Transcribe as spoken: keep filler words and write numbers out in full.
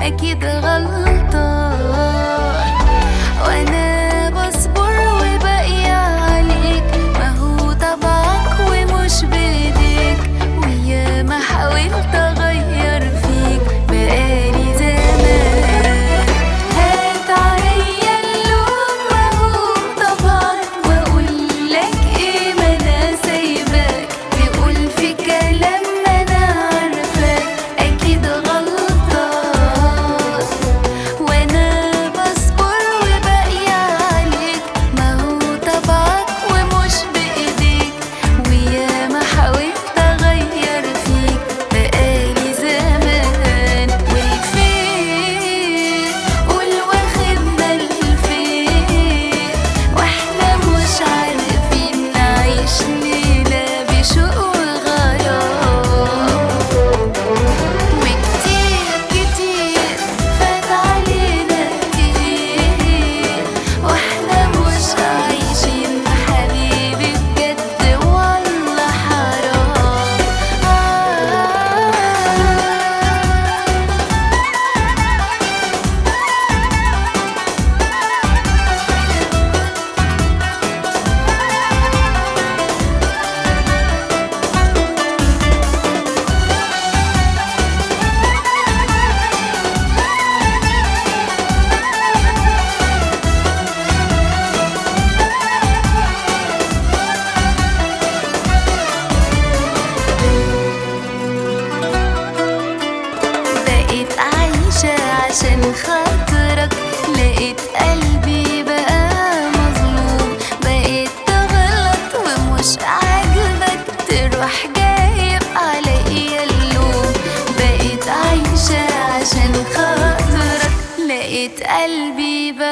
أكيد غلطان، وأنا بصبر وباقي عليك، ما هو طبعك ومش بإيديك، وياما حاولت أغير فيك بقالي زمان. هات عليا اللوم، ما هو طبعك، وأقولك إيه ما أنا سايباك تقول في كلام ما أنا عارفاك، أكيد غلطان، وأنا بصبر وباقي عليك، ما هو طبعك ومش بإيديك، وياما حاولت أغير فيك بقالي زمان. والفين قول واخدنا لفين، واحنا مش عارفين نعيش ليلة بشوق وغرام، وكتير كتير فات علينا كتير، واحنا مش عايشين حبيبي بجد والله حرام. بقيت عايشة عشان خاطرك، لقيت قلبي بقى مظلوم، بقيت تغلط ومش عاجبك تروح جايب عليا اللوم. بقيت عايشة عشان خاطرك، لقيت قلبي بقى